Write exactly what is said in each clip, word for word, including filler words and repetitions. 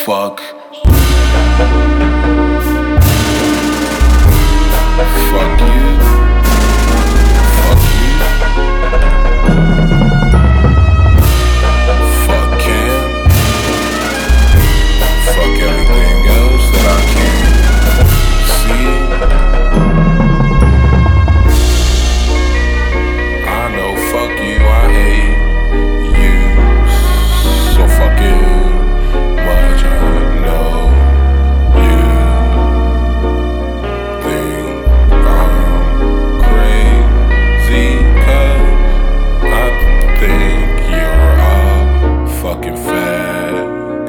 fuck. Fuck you. Fuck you. Fuck Cam. Fuck everything else that I can't see. I know, fuck you, I hate you so fucking much. I know you think I'm crazy, cause I think you're a fucking fag.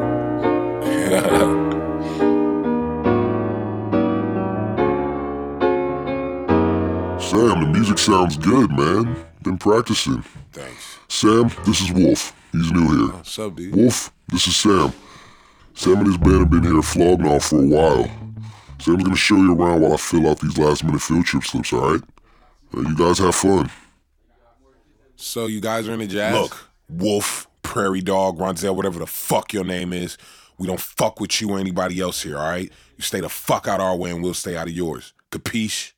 Sam, the music sounds good, man. Been practicing. Thanks. Sam, this is Wolf. He's new here. What's up, dude? Wolf, this is Sam. Sam and his band have been here flogging off for a while. Sam's gonna show you around while I fill out these last minute field trip slips, alright? Uh, you guys have fun. So you guys are into jazz? Look, Wolf, Prairie Dog, Ronzel, whatever the fuck your name is, we don't fuck with you or anybody else here, all right? You stay the fuck out our way and we'll stay out of yours. Capiche?